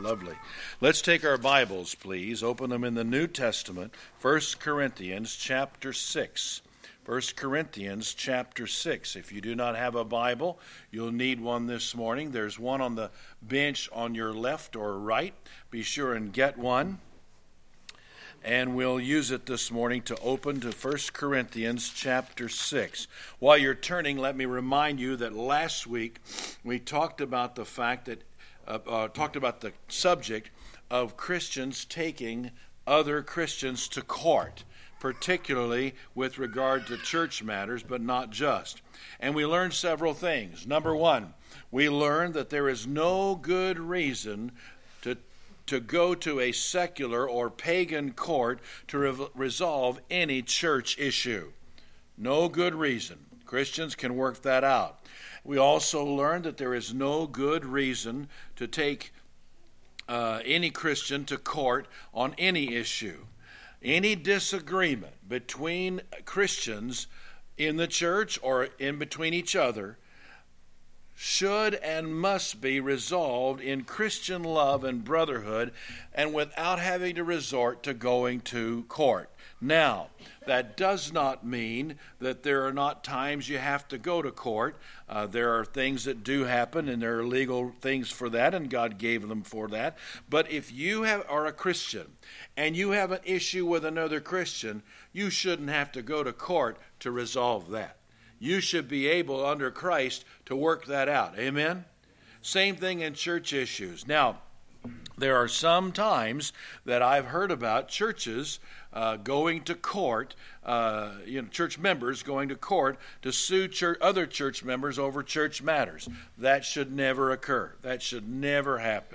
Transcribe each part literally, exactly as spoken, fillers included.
Lovely. Let's take our Bibles, please. Open them in the New Testament, First Corinthians chapter six. First Corinthians chapter six. If you do not have a Bible, you'll need one this morning. There's one on the bench on your left or right. Be sure and get one. And we'll use it this morning to open to First Corinthians chapter six. While you're turning, let me remind you that last week we talked about the fact that, uh, uh, talked about the subject of Christians taking other Christians to court, particularly with regard to church matters, but not just. And we learned several things. Number one, we learned that there is no good reason to to go to a secular or pagan court to re- resolve any church issue. No good reason. Christians can work that out. We also learned that there is no good reason to take uh, any Christian to court on any issue. Any disagreement between Christians in the church or in between each other should and must be resolved in Christian love and brotherhood and without having to resort to going to court. Now, that does not mean that there are not times you have to go to court. Uh, there are things that do happen, and there are legal things for that, and God gave them for that. But if you have, are a Christian and you have an issue with another Christian, you shouldn't have to go to court to resolve that. You should be able, under Christ, to work that out. Amen? Same thing in church issues. Now, there are some times that I've heard about churches uh, going to court, uh, you know, church members going to court to sue church, other church members over church matters. That should never occur. That should never happen.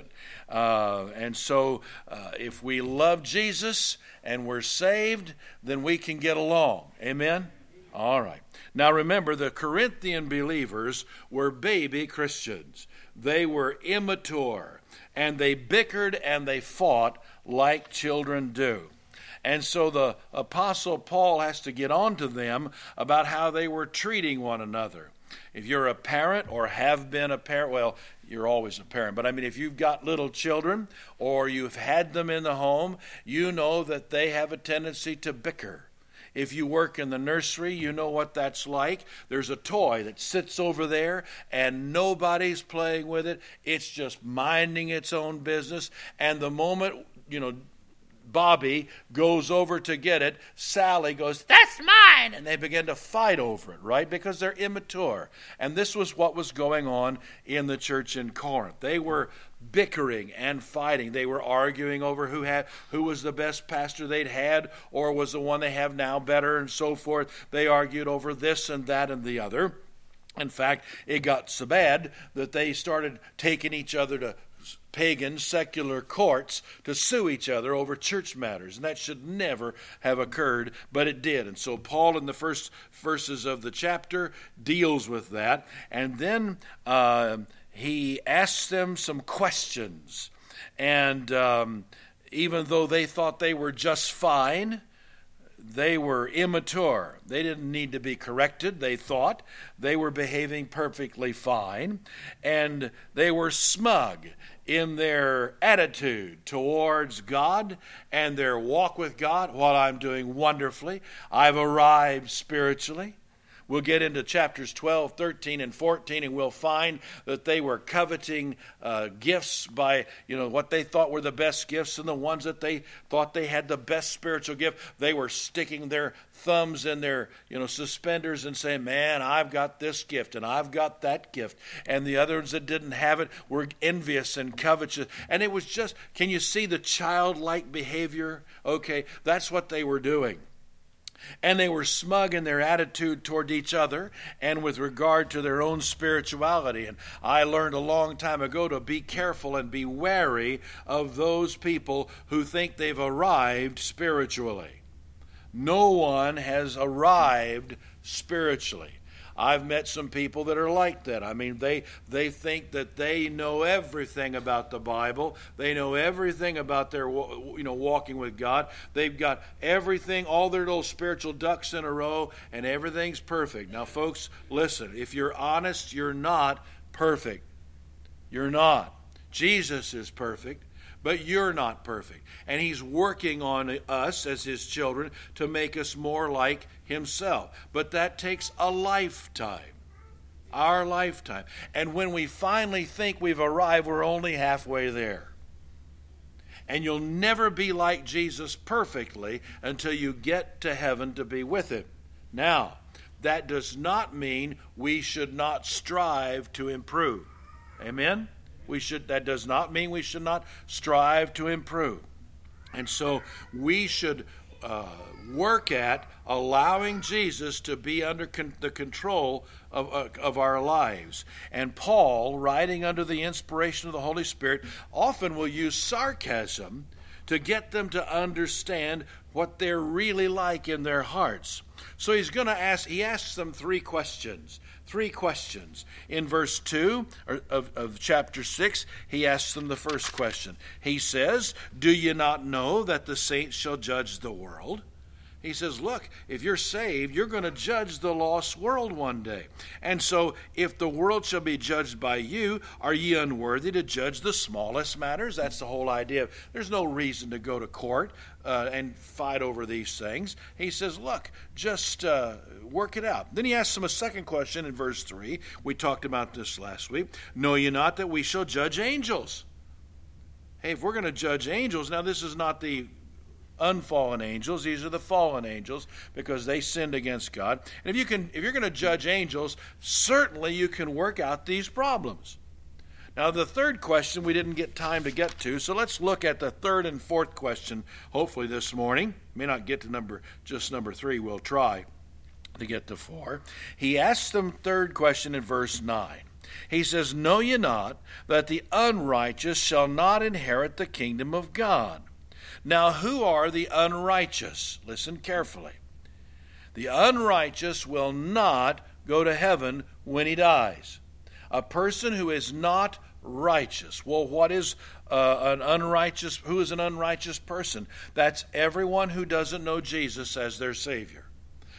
Uh, and so uh, if we love Jesus and we're saved, then we can get along. Amen? All right. Now remember, the Corinthian believers were baby Christians. They were immature, and they bickered and they fought like children do. And so the Apostle Paul has to get on to them about how they were treating one another. If you're a parent or have been a parent, well, you're always a parent, but I mean, if you've got little children or you've had them in the home, you know that they have a tendency to bicker. If you work in the nursery, you know what that's like. There's a toy that sits over there and nobody's playing with it. It's just minding its own business. And the moment, you know, Bobby goes over to get it, Sally goes, "That's mine!" And they begin to fight over it, right? Because they're immature. And this was what was going on in the church in Corinth. They were bickering and fighting. They were arguing over who had who was the best pastor they'd had, or was the one they have now better, and so forth. They argued over this and that and the other. In fact, it got so bad that they started taking each other to pagan secular courts to sue each other over church matters, and that should never have occurred, but it did. And so Paul, in the first verses of the chapter, deals with that, and then uh, he asks them some questions. And um, even though they thought they were just fine, they were immature. They didn't need to be corrected, they thought. They were behaving perfectly fine. And they were smug in their attitude towards God and their walk with God. Well, I'm doing wonderfully. I've arrived spiritually. We'll get into chapters twelve, thirteen, and fourteen, and we'll find that they were coveting uh, gifts by, you know, what they thought were the best gifts, and the ones that they thought they had the best spiritual gift, they were sticking their thumbs in their, you know, suspenders and saying, "Man, I've got this gift, and I've got that gift." And the others that didn't have it were envious and covetous. And it was just, can you see the childlike behavior? Okay, that's what they were doing. And they were smug in their attitude toward each other and with regard to their own spirituality. And I learned a long time ago to be careful and be wary of those people who think they've arrived spiritually. No one has arrived spiritually. I've met some people that are like that. I mean, they they think that they know everything about the Bible. They know everything about their, you know, walking with God. They've got everything, all their little spiritual ducks in a row, and everything's perfect. Now, folks, listen. If you're honest, you're not perfect. You're not. Jesus is perfect. but you're not perfect. And he's working on us as his children to make us more like himself. But that takes a lifetime. Our lifetime. And when we finally think we've arrived, we're only halfway there. And you'll never be like Jesus perfectly until you get to heaven to be with him. Now, that does not mean we should not strive to improve. Amen? We should. That does not mean we should not strive to improve. And so we should uh, work at allowing Jesus to be under con- the control of, uh, of our lives. And Paul, writing under the inspiration of the Holy Spirit, often will use sarcasm to get them to understand what they're really like in their hearts. So he's going to ask, he asks them three questions. Three questions. In verse two of, of chapter six, he asks them the first question. He says, do you not know that the saints shall judge the world? He says, look, if you're saved, you're going to judge the lost world one day. And so if the world shall be judged by you, are ye unworthy to judge the smallest matters? That's the whole idea. There's no reason to go to court uh, and fight over these things. He says, look, just uh, work it out. Then he asks them a second question in verse three. We talked about this last week. Know ye not that we shall judge angels? Hey, if we're going to judge angels, now this is not the unfallen angels, these are the fallen angels, because they sinned against God. And if you can, if you're going to judge angels, certainly you can work out these problems. Now, the third question we didn't get time to get to, so let's look at the third and fourth question, hopefully this morning. May not get to number just number three, we'll try to get to four. He asks them third question in verse nine. He says, know ye not that the unrighteous shall not inherit the kingdom of God? Now, who are the unrighteous? Listen carefully. The unrighteous will not go to heaven when he dies. A person who is not righteous. Well, what is uh, an unrighteous? Who is an unrighteous person? That's everyone who doesn't know Jesus as their Savior.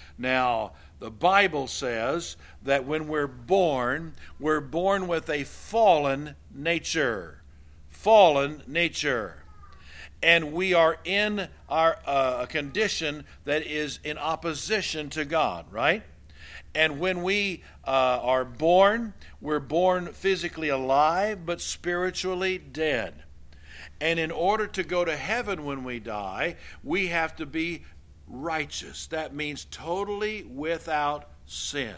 Now, the Bible says that when we're born, we're born with a fallen nature. Fallen nature. And we are in our uh, a condition that is in opposition to God, right? And when we uh, are born, we're born physically alive, but spiritually dead. And in order to go to heaven when we die, we have to be righteous. That means totally without sin.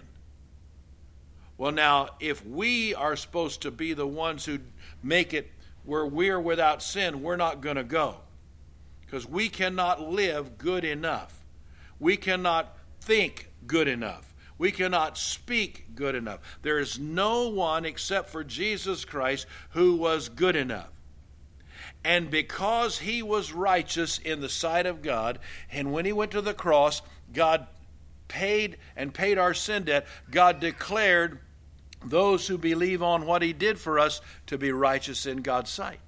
Well, now, if we are supposed to be the ones who make it where we're without sin, we're not going to go. Because we cannot live good enough. We cannot think good enough. We cannot speak good enough. There is no one except for Jesus Christ who was good enough. And because he was righteous in the sight of God, and when he went to the cross, God paid and paid our sin debt. God declared those who believe on what he did for us to be righteous in God's sight.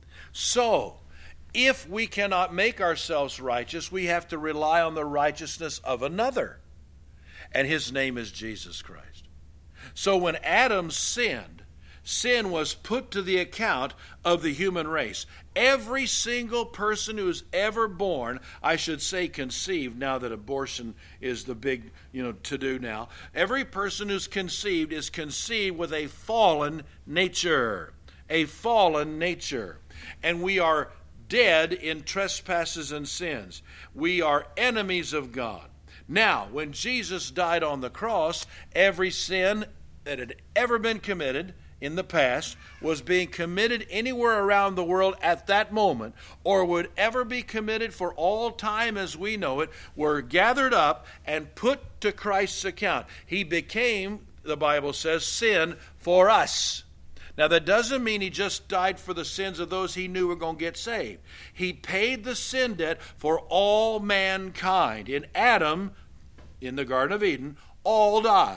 So, if we cannot make ourselves righteous, we have to rely on the righteousness of another. And his name is Jesus Christ. So when Adam sinned, sin was put to the account of the human race. Every single person who is ever born, I should say conceived, now that abortion is the big, you know, to-do now. Every person who's conceived is conceived with a fallen nature. A fallen nature. And we are dead in trespasses and sins. We are enemies of God. Now, when Jesus died on the cross, every sin that had ever been committed in the past was being committed anywhere around the world at that moment, or would ever be committed for all time as we know it, were gathered up and put to Christ's account. He became, the Bible says, sin for us. Now, that doesn't mean he just died for the sins of those he knew were going to get saved. He paid the sin debt for all mankind. In Adam, in the Garden of Eden, all die.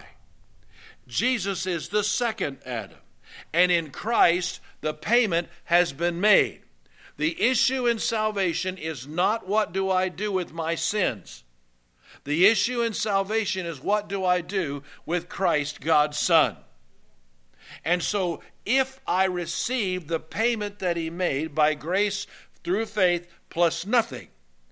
Jesus is the second Adam. And in Christ, the payment has been made. The issue in salvation is not what do I do with my sins. The issue in salvation is what do I do with Christ, God's Son. And so if I receive the payment that he made by grace through faith plus nothing,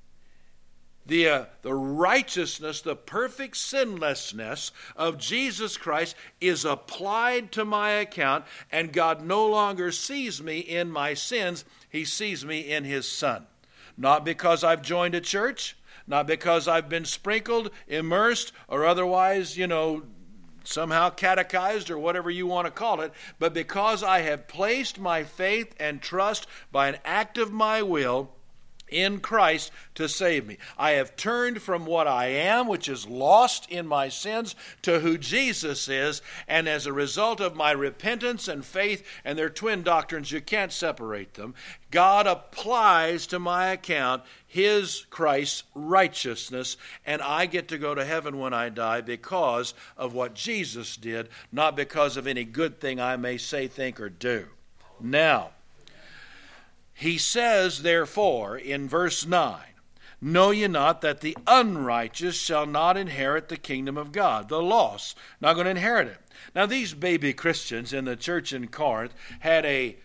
the, uh, the righteousness, the perfect sinlessness of Jesus Christ is applied to my account, and God no longer sees me in my sins. He sees me in his Son. Not because I've joined a church, not because I've been sprinkled, immersed, or otherwise, you know, somehow catechized or whatever you want to call it, but because I have placed my faith and trust by an act of my will in Christ to save me. I have turned from what I am, which is lost in my sins, to who Jesus is, and as a result of my repentance and faith, and they're twin doctrines, you can't separate them, God applies to my account his, Christ's righteousness, and I get to go to heaven when I die because of what Jesus did, not because of any good thing I may say, think, or do. Now, he says, therefore, in verse nine, know ye not that the unrighteous shall not inherit the kingdom of God? The lost, not going to inherit it. Now, these baby Christians in the church in Corinth had a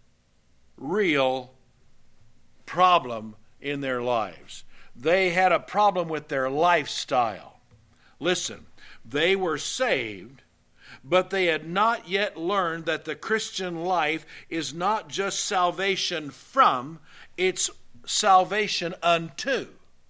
real problem in their lives. They had a problem with their lifestyle. Listen, they were saved, but they had not yet learned that the Christian life is not just salvation from, it's salvation unto.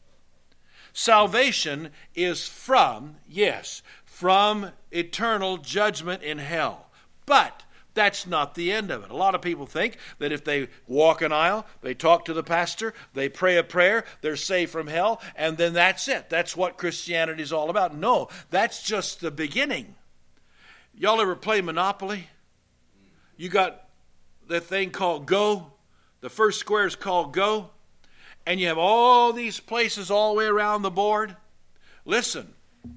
Salvation is from, yes, from eternal judgment in hell. But that's not the end of it. A lot of people think that if they walk an aisle, they talk to the pastor, they pray a prayer, they're saved from hell, and then that's it. That's what Christianity is all about. No, that's just the beginning. Y'all ever play Monopoly? You got the thing called Go. The first square is called Go. And you have all these places all the way around the board. Listen,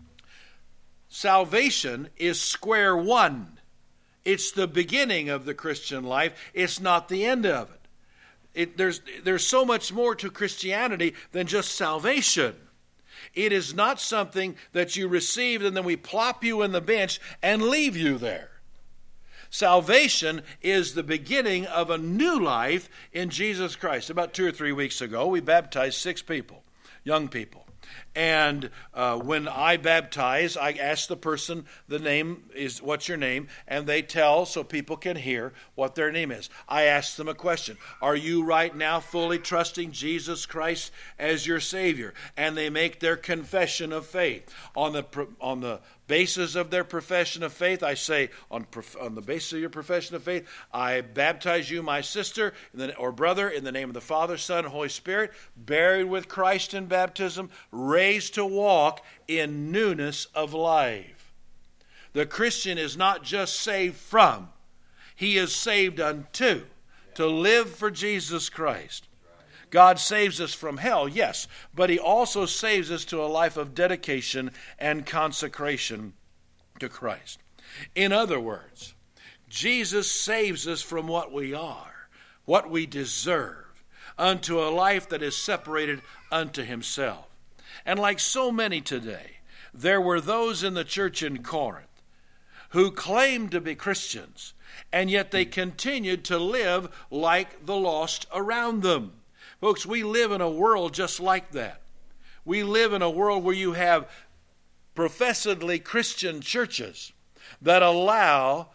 salvation is square one. It's the beginning of the Christian life. It's not the end of it. It there's, there's so much more to Christianity than just salvation. It is not something that you received and then we plop you in the bench and leave you there. Salvation is the beginning of a new life in Jesus Christ. About two or three weeks ago, we baptized six people, young people. And uh, when I baptize, I ask the person, the name is, what's your name? And they tell so people can hear what their name is. I ask them a question. Are you right now fully trusting Jesus Christ as your Savior? And they make their confession of faith. On the on the basis of their profession of faith, I say, on, on the basis of your profession of faith, I baptize you, my sister or brother, in the name of the Father, Son, Holy Spirit, buried with Christ in baptism, raised to walk in newness of life. The Christian is not just saved from, he is saved unto, to live for Jesus Christ. God saves us from hell, yes, but he also saves us to a life of dedication and consecration to Christ. In other words, Jesus saves us from what we are, what we deserve, unto a life that is separated unto himself. And like so many today, there were those in the church in Corinth who claimed to be Christians, and yet they continued to live like the lost around them. Folks, we live in a world just like that. We live in a world where you have professedly Christian churches that allow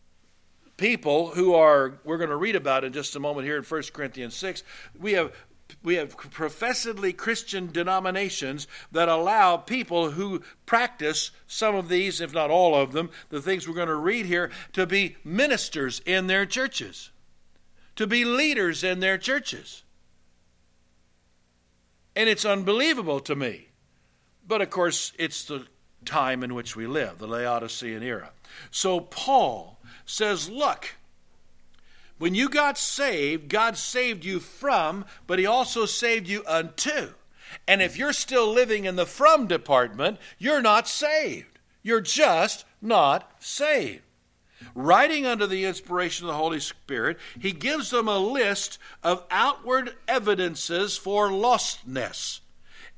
people who are, we're going to read about in just a moment here in First Corinthians six, we have we have professedly Christian denominations that allow people who practice some of these, if not all of them, the things we're going to read here, to be ministers in their churches, to be leaders in their churches. And it's unbelievable to me. But of course, it's the time in which we live, the Laodicean era. So Paul says, look, when you got saved, God saved you from, but he also saved you unto. And if you're still living in the from department, you're not saved. You're just not saved. Writing under the inspiration of the Holy Spirit, he gives them a list of outward evidences for lostness.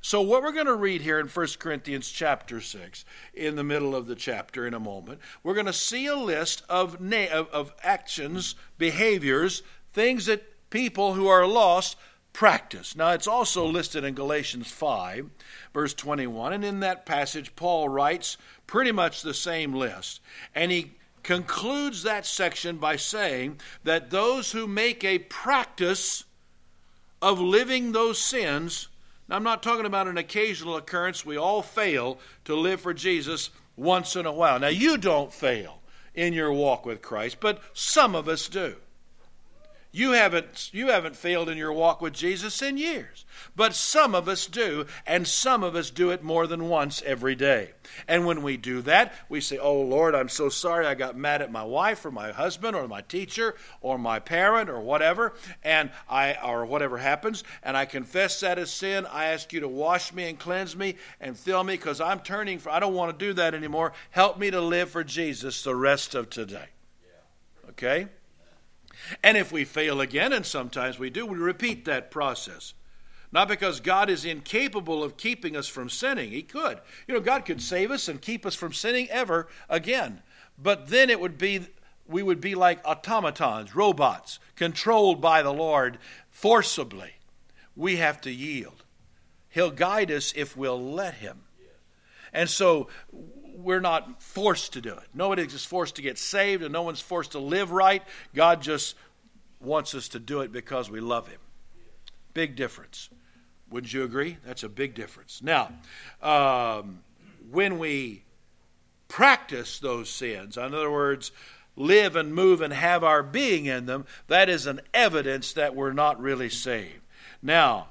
So what we're going to read here in First Corinthians chapter six, in the middle of the chapter in a moment, we're going to see a list of, na- of, of actions, behaviors, things that people who are lost practice. Now, it's also listed in Galatians five, verse twenty-one, and in that passage, Paul writes pretty much the same list. And he concludes that section by saying that those who make a practice of living those sins, now I'm not talking about an occasional occurrence, we all fail to live for Jesus once in a while. Now, you don't fail in your walk with Christ, but some of us do. You haven't, you haven't failed in your walk with Jesus in years. But some of us do, and some of us do it more than once every day. And when we do that, we say, oh, Lord, I'm so sorry I got mad at my wife or my husband or my teacher or my parent or whatever, and I or whatever happens, and I confess that as sin. I ask you to wash me and cleanse me and fill me because I'm turning for, I don't want to do that anymore. Help me to live for Jesus the rest of today. Okay? And if we fail again, and sometimes we do, we repeat that process. Not because God is incapable of keeping us from sinning. He could. You know, God could save us and keep us from sinning ever again. But then it would be, we would be like automatons, robots, controlled by the Lord forcibly. We have to yield. He'll guide us if we'll let Him. And so we're not forced to do it. Nobody's just forced to get saved, and no one's forced to live right. God just wants us to do it because we love Him. Big difference. Wouldn't you agree? That's a big difference. Now, um, when we practice those sins, in other words, live and move and have our being in them, that is an evidence that we're not really saved. Now,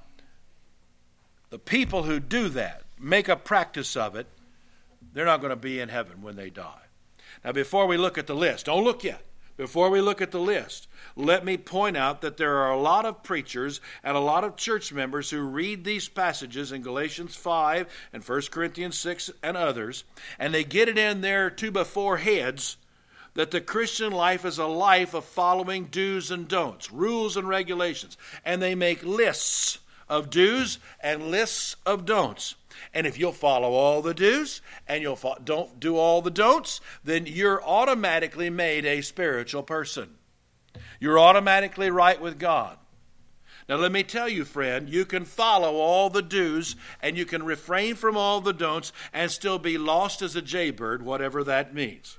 the people who do that, make a practice of it, they're not going to be in heaven when they die. Now, before we look at the list, don't look yet. Before we look at the list, let me point out that there are a lot of preachers and a lot of church members who read these passages in Galatians five and First Corinthians six and others, and they get it in their two by four heads that the Christian life is a life of following do's and don'ts, rules and regulations, and they make lists of do's and lists of don'ts. And if you'll follow all the do's and you'll fo- don't do all the don'ts, then you're automatically made a spiritual person. You're automatically right with God. Now let me tell you, friend, you can follow all the do's and you can refrain from all the don'ts and still be lost as a jaybird, whatever that means.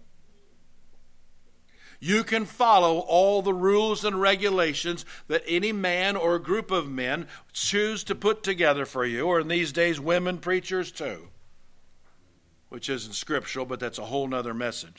You can follow all the rules and regulations that any man or group of men choose to put together for you, or in these days, women preachers too, which isn't scriptural, but that's a whole nother message.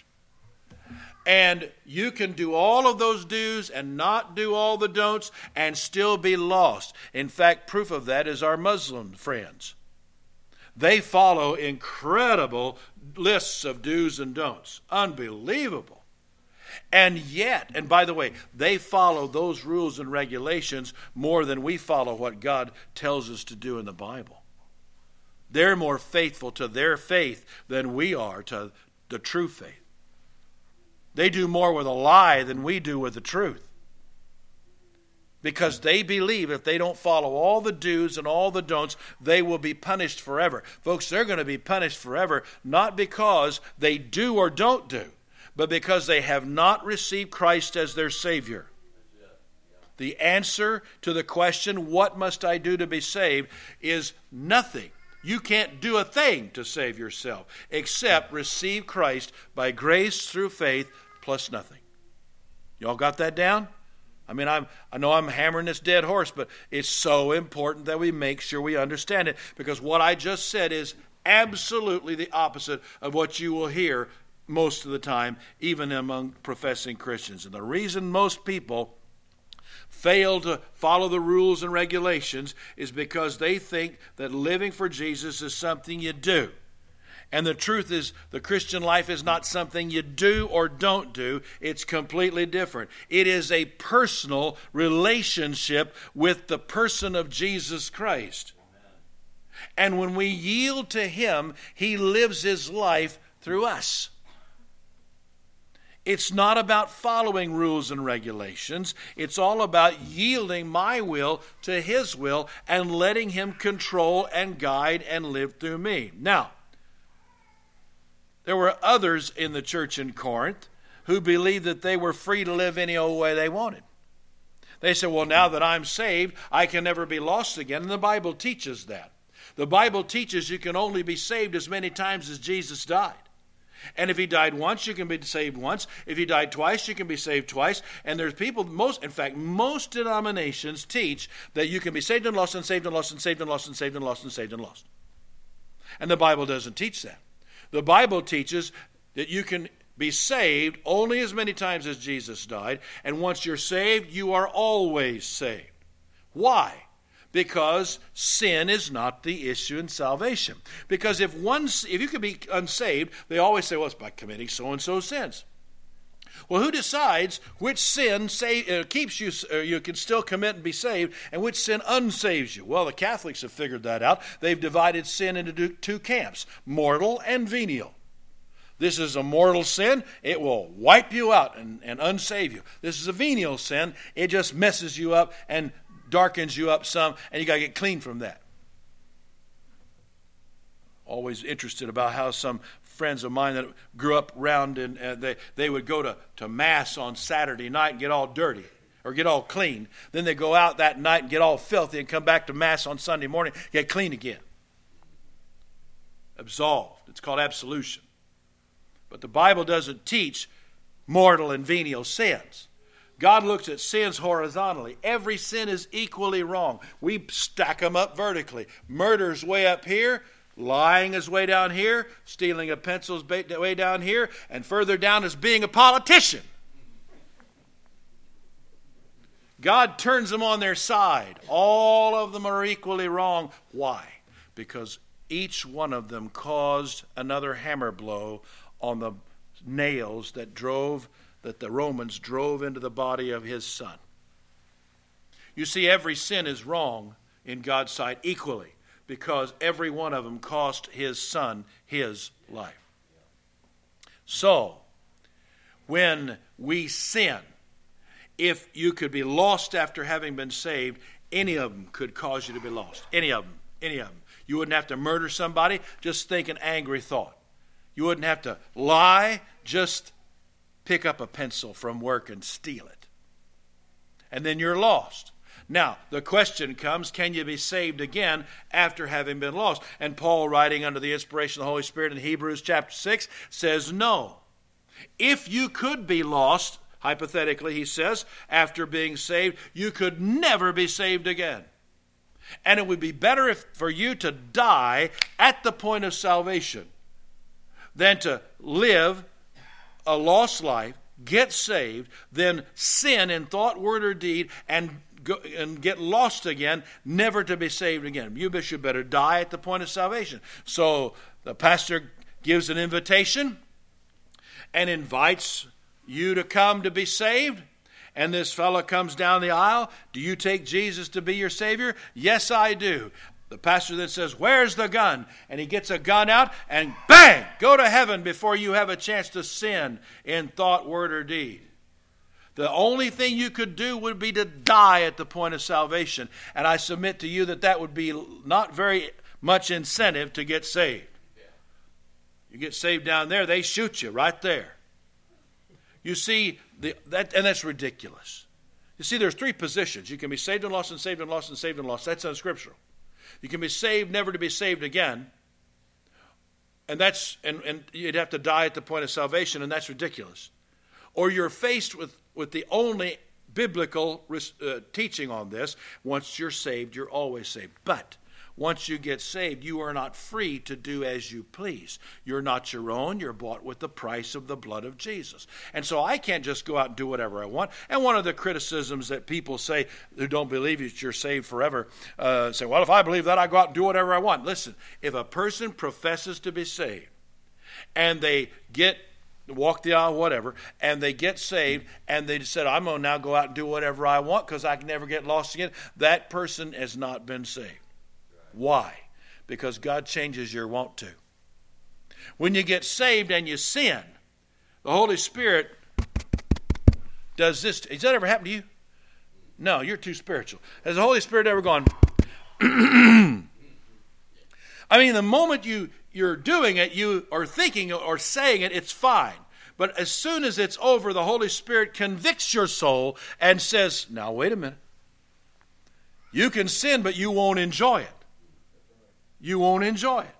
And you can do all of those do's and not do all the don'ts and still be lost. In fact, proof of that is our Muslim friends. They follow incredible lists of do's and don'ts. Unbelievable. And yet, and by the way, they follow those rules and regulations more than we follow what God tells us to do in the Bible. They're more faithful to their faith than we are to the true faith. They do more with a lie than we do with the truth. Because they believe if they don't follow all the do's and all the don'ts, they will be punished forever. Folks, they're going to be punished forever, not because they do or don't do, but because they have not received Christ as their Savior. The answer to the question, what must I do to be saved, is nothing. You can't do a thing to save yourself except receive Christ by grace through faith plus nothing. Y'all got that down? I mean, I'm, I know I'm hammering this dead horse, but it's so important that we make sure we understand it, because what I just said is absolutely the opposite of what you will hear most of the time, even among professing Christians. And the reason most people fail to follow the rules and regulations is because they think that living for Jesus is something you do. And the truth is, the Christian life is not something you do or don't do. It's completely different. It is a personal relationship with the person of Jesus Christ. And when we yield to Him, He lives His life through us. It's not about following rules and regulations. It's all about yielding my will to His will and letting Him control and guide and live through me. Now, there were others in the church in Corinth who believed that they were free to live any old way they wanted. They said, well, now that I'm saved, I can never be lost again. And the Bible teaches that. The Bible teaches you can only be saved as many times as Jesus died. And if He died once, you can be saved once. If He died twice, you can be saved twice. And there's people, most, in fact, most denominations teach that you can be saved and lost and saved and lost and saved and lost and saved and lost and saved and lost. And the Bible doesn't teach that. The Bible teaches that you can be saved only as many times as Jesus died. And once you're saved, you are always saved. Why? Because sin is not the issue in salvation. Because if one, if you can be unsaved, they always say, well, it's by committing so-and-so sins. Well, who decides which sin save, uh, keeps you, uh, you can still commit and be saved, and which sin unsaves you? Well, the Catholics have figured that out. They've divided sin into two camps, mortal and venial. This is a mortal sin. It will wipe you out and, and unsave you. This is a venial sin. It just messes you up and darkens you up some, and you got to get clean from that. Always interested about how some friends of mine that grew up around, and uh, they, they would go to, to Mass on Saturday night and get all dirty or get all clean. Then they go out that night and get all filthy and come back to Mass on Sunday morning, get clean again. Absolved. It's called absolution. But the Bible doesn't teach mortal and venial sins. God looks at sins horizontally. Every sin is equally wrong. We stack them up vertically. Murder's way up here. Lying is way down here. Stealing a pencil is way down here. And further down is being a politician. God turns them on their side. All of them are equally wrong. Why? Because each one of them caused another hammer blow on the nails that drove that the Romans drove into the body of His Son. You see, every sin is wrong in God's sight equally, because every one of them cost His Son His life. So, when we sin, if you could be lost after having been saved, any of them could cause you to be lost. Any of them. Any of them. You wouldn't have to murder somebody, just think an angry thought. You wouldn't have to lie, just pick up a pencil from work and steal it. And then you're lost. Now, the question comes, can you be saved again after having been lost? And Paul, writing under the inspiration of the Holy Spirit in Hebrews chapter six, says no. If you could be lost, hypothetically, he says, after being saved, you could never be saved again. And it would be better if, for you to die at the point of salvation than to live a lost life, get saved, then sin in thought, word, or deed, and go, and get lost again, never to be saved again. You should better die at the point of salvation. So the pastor gives an invitation and invites you to come to be saved. And this fellow comes down the aisle. Do you take Jesus to be your Savior? Yes, I do. The pastor then says, where's the gun? And he gets a gun out and bang, go to heaven before you have a chance to sin in thought, word, or deed. The only thing you could do would be to die at the point of salvation. And I submit to you that that would be not very much incentive to get saved. You get saved down there, they shoot you right there. You see, the, that, and that's ridiculous. You see, there's three positions. You can be saved and lost and saved and lost and saved and lost. That's unscriptural. You can be saved, never to be saved again. And that's and, and you'd have to die at the point of salvation, and that's ridiculous. Or you're faced with, with the only biblical uh, teaching on this. Once you're saved, you're always saved. But once you get saved, you are not free to do as you please. You're not your own. You're bought with the price of the blood of Jesus. And so I can't just go out and do whatever I want. And one of the criticisms that people say who don't believe that you're saved forever, uh, say, well, if I believe that, I go out and do whatever I want. Listen, if a person professes to be saved and they get walk the aisle, whatever, and they get saved, and they said, I'm going to now go out and do whatever I want because I can never get lost again, that person has not been saved. Why? Because God changes your want to. When you get saved and you sin, the Holy Spirit does this. Has that ever happened to you? No, you're too spiritual. Has the Holy Spirit ever gone? I mean, the moment you, you're doing it, you are thinking or saying it, it's fine. But as soon as it's over, the Holy Spirit convicts your soul and says, now wait a minute. You can sin, but you won't enjoy it. You won't enjoy it.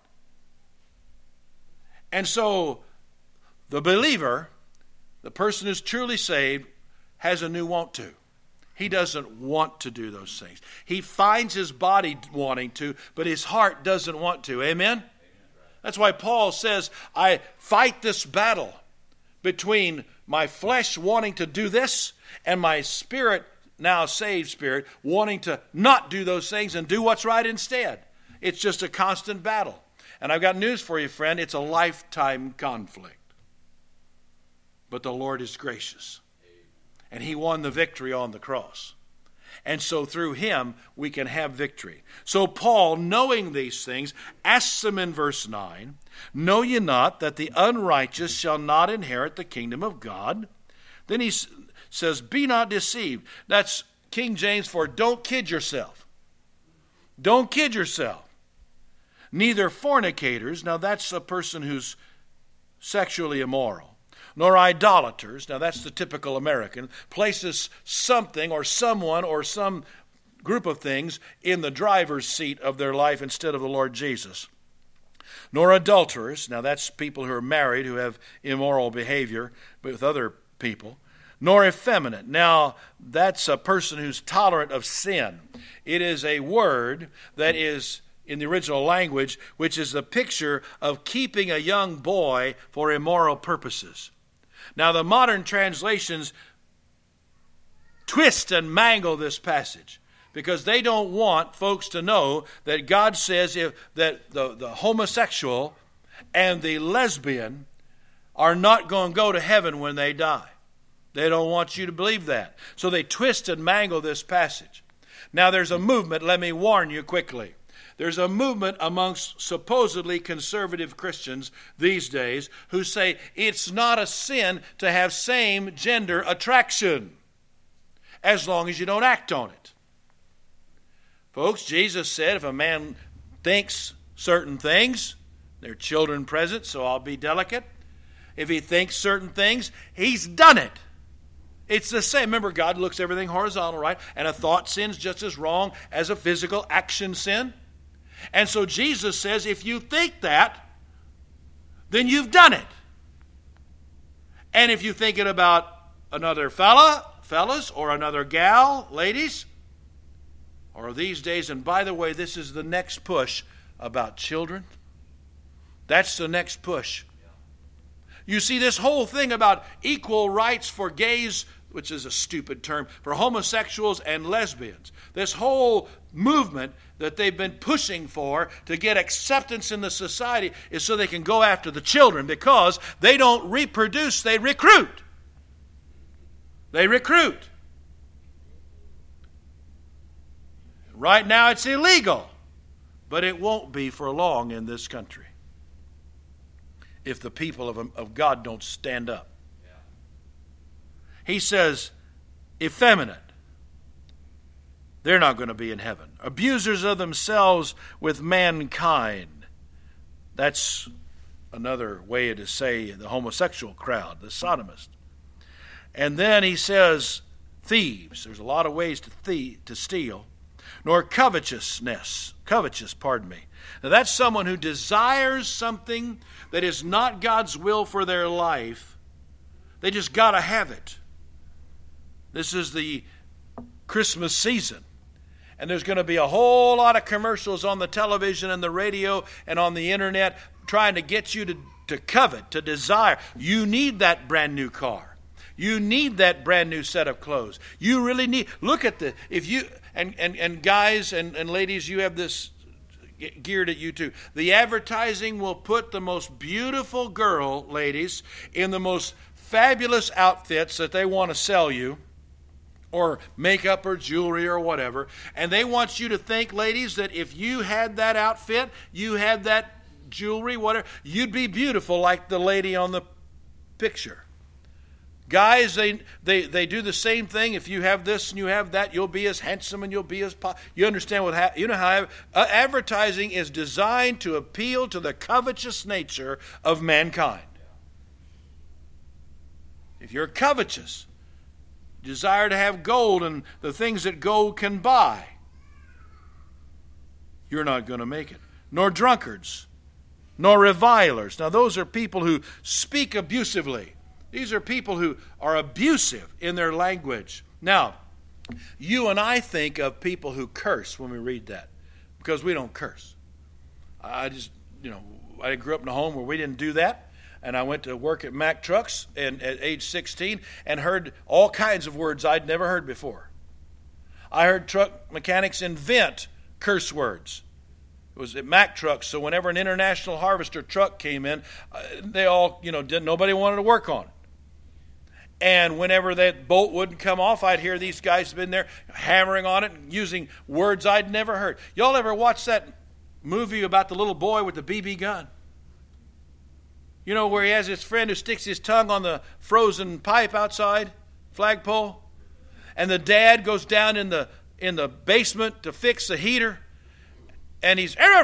And so the believer, the person who's truly saved, has a new want to. He doesn't want to do those things. He finds his body wanting to, but his heart doesn't want to. Amen? That's why Paul says, I fight this battle between my flesh wanting to do this and my spirit, now saved spirit, wanting to not do those things and do what's right instead. It's just a constant battle. And I've got news for you, friend. It's a lifetime conflict. But the Lord is gracious. And he won the victory on the cross. And so through him, we can have victory. So Paul, knowing these things, asks them in verse nine, know ye not that the unrighteous shall not inherit the kingdom of God? Then he says, be not deceived. That's King James for don't kid yourself. Don't kid yourself. Neither fornicators, now that's a person who's sexually immoral, nor idolaters, now that's the typical American, places something or someone or some group of things in the driver's seat of their life instead of the Lord Jesus. Nor adulterers, now that's people who are married who have immoral behavior with other people. Nor effeminate, now that's a person who's tolerant of sin. It is a word that is in the original language, which is the picture of keeping a young boy for immoral purposes. Now, the modern translations twist and mangle this passage because they don't want folks to know that God says if, that the, the homosexual and the lesbian are not going to go to heaven when they die. They don't want you to believe that. So they twist and mangle this passage. Now, there's a movement, let me warn you quickly. There's a movement amongst supposedly conservative Christians these days who say it's not a sin to have same-gender attraction as long as you don't act on it. Folks, Jesus said if a man thinks certain things, there are children present, so I'll be delicate. If he thinks certain things, he's done it. It's the same. Remember, God looks everything horizontal, right? And a thought sin's just as wrong as a physical action sin. And so Jesus says, if you think that, then you've done it. And if you think it about another fella, fellas, or another gal, ladies, or these days, and by the way, this is the next push about children. That's the next push. You see, this whole thing about equal rights for gays, which is a stupid term, for homosexuals and lesbians. This whole movement that they've been pushing for to get acceptance in the society is so they can go after the children because they don't reproduce, they recruit. They recruit. Right now it's illegal, but it won't be for long in this country if the people of, of God don't stand up. He says, effeminate. They're not going to be in heaven. Abusers of themselves with mankind. That's another way to say the homosexual crowd, the sodomist. And then he says, thieves. There's a lot of ways to thieve, to steal. Nor covetousness. Covetous, pardon me. Now that's someone who desires something that is not God's will for their life. They just got to have it. This is the Christmas season. And there's going to be a whole lot of commercials on the television and the radio and on the internet trying to get you to, to covet, to desire. You need that brand new car. You need that brand new set of clothes. You really need, look at the, if you, and, and, and guys and, and ladies, you have this geared at you too. The advertising will put the most beautiful girl, ladies, in the most fabulous outfits that they want to sell you, or makeup or jewelry or whatever. And they want you to think, ladies, that if you had that outfit, you had that jewelry, whatever, you'd be beautiful like the lady on the picture. Guys, they, they, they do the same thing. If you have this and you have that, you'll be as handsome and you'll be as po- you understand what ha- you know how uh, advertising is designed to appeal to the covetous nature of mankind. If you're covetous, desire to have gold and the things that gold can buy, you're not going to make it. Nor drunkards, nor revilers. Now those are people who speak abusively. These are people who are abusive in their language. Now, you and I think of people who curse when we read that, because we don't curse. I just, you know, I grew up in a home where we didn't do that, and I went to work at Mack Trucks and, at age sixteen and heard all kinds of words I'd never heard before. I heard truck mechanics invent curse words. It was at Mack Trucks, so whenever an International Harvester truck came in, uh, they all, you know, didn't, nobody wanted to work on it. And whenever that bolt wouldn't come off, I'd hear these guys been there hammering on it and using words I'd never heard. Y'all ever watch that movie about the little boy with the B B gun? You know, where he has his friend who sticks his tongue on the frozen pipe outside, flagpole, and the dad goes down in the in the basement to fix the heater, and he's, you know,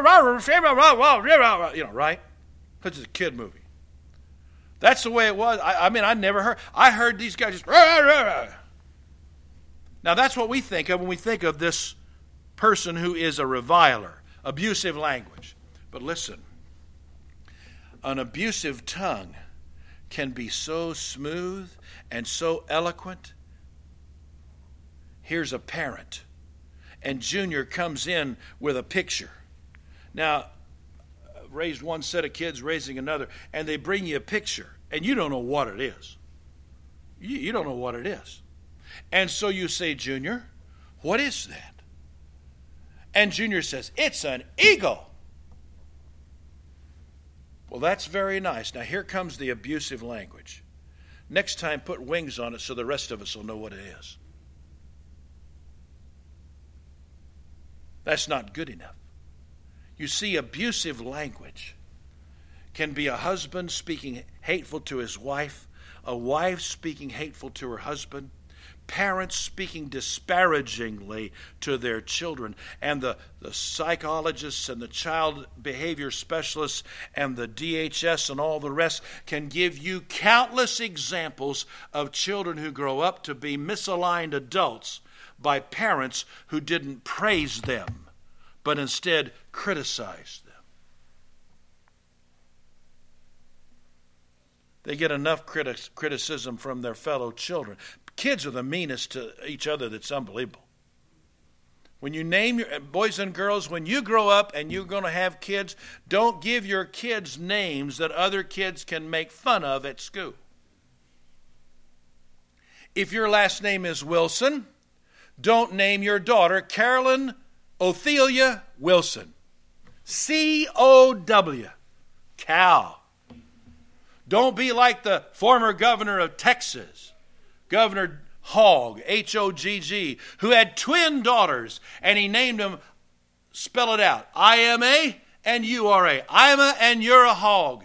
right? Because it's a kid movie. That's the way it was. I, I mean, I never heard. I heard these guys just. Rah, rah, rah. Now, that's what we think of when we think of this person who is a reviler, abusive language. But listen, an abusive tongue can be so smooth and so eloquent. Here's a parent, and Junior comes in with a picture. Now, raised one set of kids, raising another, and they bring you a picture, and you don't know what it is. You, you don't know what it is. And so you say, Junior, what is that? And Junior says, it's an eagle. Well, that's very nice. Now, here comes the abusive language. Next time, put wings on it so the rest of us will know what it is. That's not good enough. You see, abusive language can be a husband speaking hateful to his wife, a wife speaking hateful to her husband, parents speaking disparagingly to their children, and the, the psychologists and the child behavior specialists and the D H S and all the rest can give you countless examples of children who grow up to be misaligned adults by parents who didn't praise them, but instead criticized them. They get enough criti- criticism from their fellow children. Kids are the meanest to each other that's unbelievable. When you name your boys and girls, when you grow up and you're going to have kids, don't give your kids names that other kids can make fun of at school. If your last name is Wilson, don't name your daughter Carolyn Othelia Wilson. C O W. Cow. Don't be like the former governor of Texas, Governor Hogg, H O G G, who had twin daughters, and he named them, spell it out, I M A and U R A. I'm a and you're a hog.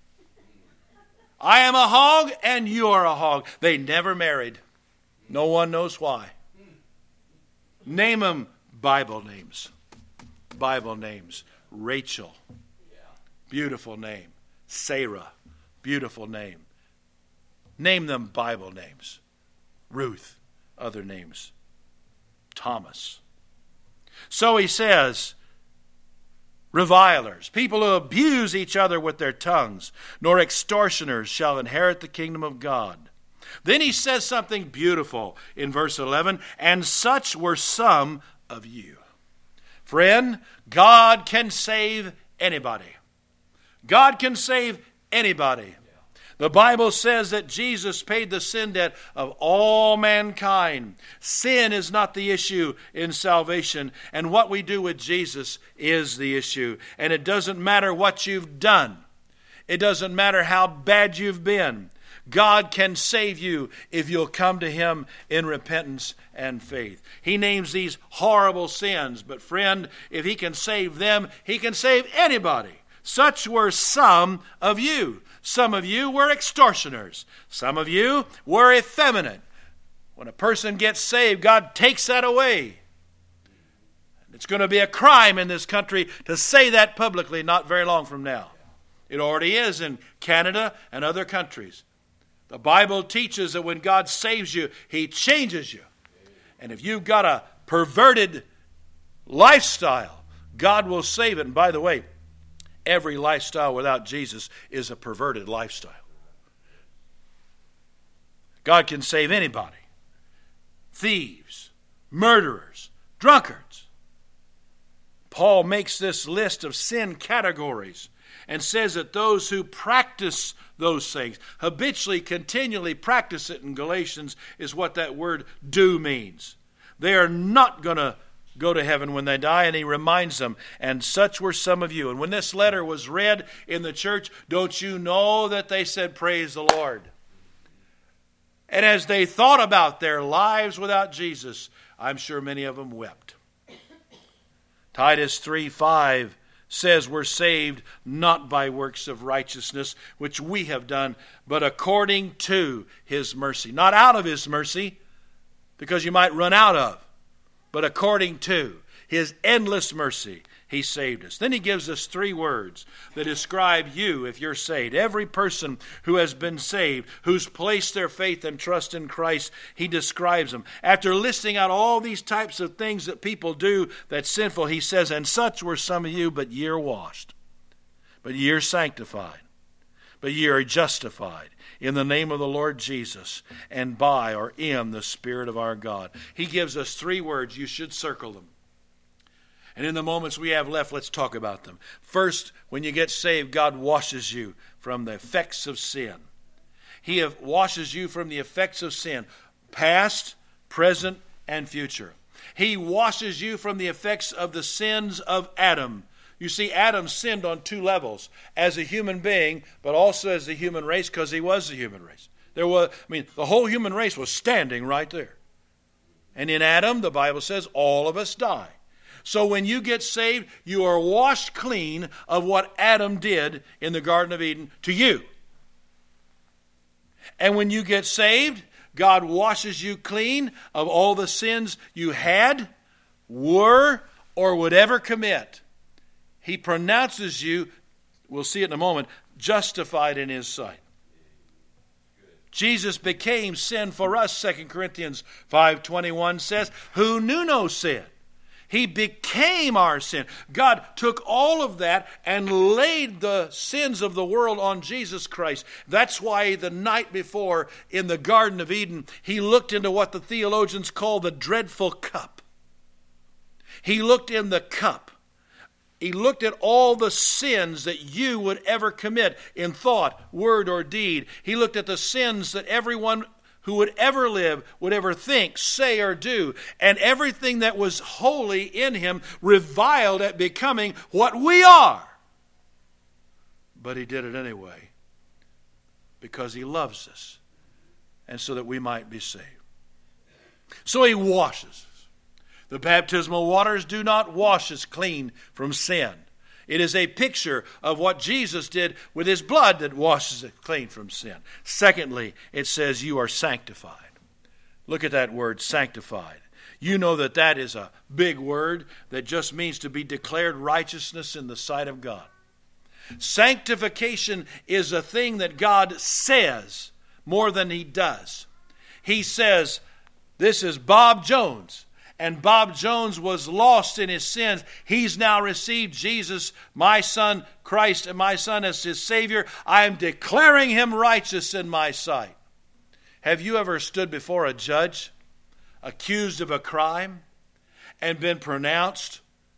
I am a hog and you are a hog. They never married. No one knows why. Name them Bible names. Bible names. Rachel. Beautiful name. Sarah. Beautiful name. Name them Bible names. Ruth. Other names. Thomas. So he says, revilers, people who abuse each other with their tongues, nor extortioners shall inherit the kingdom of God. Then he says something beautiful in verse eleven, and such were some of you. Friend, God can save anybody. God can save anybody. The Bible says that Jesus paid the sin debt of all mankind. Sin is not the issue in salvation, and what we do with Jesus is the issue. And it doesn't matter what you've done. It doesn't matter how bad you've been. God can save you if you'll come to Him in repentance and faith. He names these horrible sins, but friend, if He can save them, He can save anybody. Such were some of you. Some of you were extortioners. Some of you were effeminate. When a person gets saved, God takes that away. It's going to be a crime in this country to say that publicly not very long from now. It already is in Canada and other countries. The Bible teaches that when God saves you, He changes you. And if you've got a perverted lifestyle, God will save it. And by the way, every lifestyle without Jesus is a perverted lifestyle. God can save anybody. Thieves, murderers, drunkards. Paul makes this list of sin categories and says that those who practice those things, habitually, continually practice it in Galatians, is what that word do means. They are not going to go to heaven when they die, and he reminds them, and such were some of you. And when this letter was read in the church, don't you know that they said, praise the Lord. And as they thought about their lives without Jesus, I'm sure many of them wept. Titus three five says we're saved not by works of righteousness, which we have done, but according to His mercy. Not out of His mercy, because you might run out of, but according to His endless mercy, He saved us. Then he gives us three words that describe you if you're saved. Every person who has been saved, who's placed their faith and trust in Christ, he describes them. After listing out all these types of things that people do that's sinful, he says, and such were some of you, but ye are washed, but ye are sanctified, but ye are justified in the name of the Lord Jesus and by or in the Spirit of our God. He gives us three words. You should circle them. And in the moments we have left, let's talk about them. First, when you get saved, God washes you from the effects of sin. He washes you from the effects of sin, past, present, and future. He washes you from the effects of the sins of Adam. You see, Adam sinned on two levels, as a human being, but also as the human race, because he was the human race. There was, I mean, the whole human race was standing right there. And in Adam, the Bible says, all of us die. So when you get saved, you are washed clean of what Adam did in the Garden of Eden to you. And when you get saved, God washes you clean of all the sins you had, were, or would ever commit. He pronounces you, we'll see it in a moment, justified in His sight. Jesus became sin for us, Second Corinthians five twenty-one says, who knew no sin. He became our sin. God took all of that and laid the sins of the world on Jesus Christ. That's why the night before in the Garden of Eden, He looked into what the theologians call the dreadful cup. He looked in the cup. He looked at all the sins that you would ever commit in thought, word, or deed. He looked at the sins that everyone who would ever live, would ever think, say, or do. And everything that was holy in Him reviled at becoming what we are. But He did it anyway, because He loves us, and so that we might be saved. So He washes us. The baptismal waters do not wash us clean from sin. It is a picture of what Jesus did with His blood that washes it clean from sin. Secondly, it says you are sanctified. Look at that word, sanctified. You know that that is a big word that just means to be declared righteousness in the sight of God. Sanctification is a thing that God says more than He does. He says, this is Bob Jones. And Bob Jones was lost in his sins. He's now received Jesus, my son, Christ, and my son as his Savior. I am declaring him righteous in my sight. Have you ever stood before a judge, accused of a crime, and been pronounced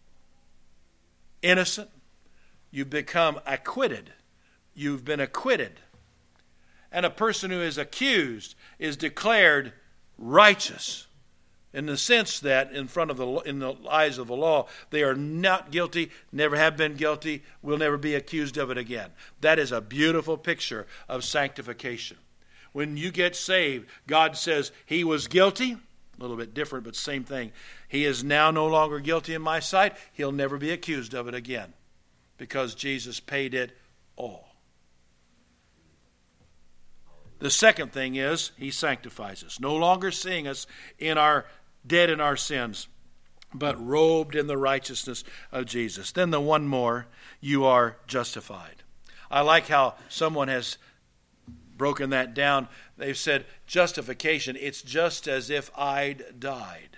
innocent? You've become acquitted. You've been acquitted. And a person who is accused is declared righteous. In the sense that in front of the in the eyes of the law, they are not guilty, never have been guilty, will never be accused of it again. That is a beautiful picture of sanctification. When you get saved, God says He was guilty, a little bit different, but same thing. He is now no longer guilty in my sight. He'll never be accused of it again. because Jesus paid it all. The second thing is he sanctifies us, no longer seeing us in our dead in our sins, but robed in the righteousness of Jesus. Then the one more, you are justified. I like how someone has broken that down. They've said justification, it's just as if I'd died.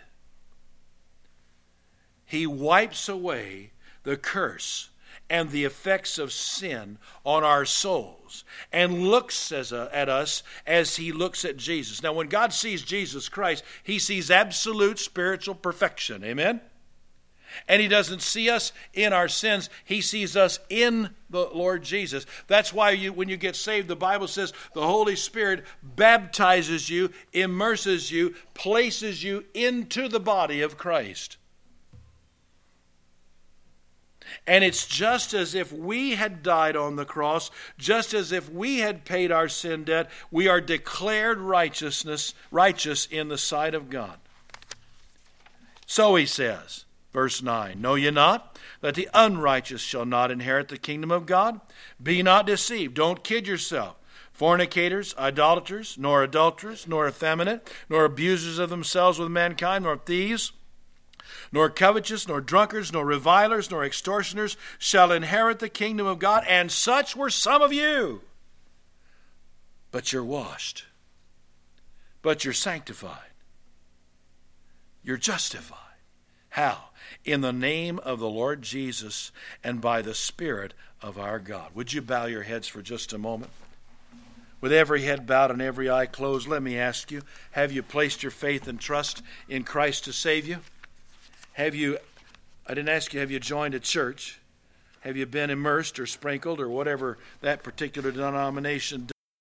He wipes away the curse and the effects of sin on our souls and looks as a, at us as he looks at Jesus. Now, when God sees Jesus Christ, he sees absolute spiritual perfection. Amen? And he doesn't see us in our sins. He sees us in the Lord Jesus. That's why you, when you get saved, the Bible says the Holy Spirit baptizes you, immerses you, places you into the body of Christ. And it's just as if we had died on the cross, just as if we had paid our sin debt, we are declared righteousness, righteous in the sight of God. So he says, verse nine, know ye not that the unrighteous shall not inherit the kingdom of God? Be not deceived, don't kid yourself. Fornicators, idolaters, nor adulterers, nor effeminate, nor abusers of themselves with mankind, nor thieves, nor covetous, nor drunkards, nor revilers, nor extortioners shall inherit the kingdom of God. And such were some of you. But you're washed. But you're sanctified. You're justified. How? In the name of the Lord Jesus and by the Spirit of our God. Would you bow your heads for just a moment? With every head bowed and every eye closed, let me ask you, have you placed your faith and trust in Christ to save you? Have you, I didn't ask you, have you joined a church? Have you been immersed or sprinkled or whatever that particular denomination does?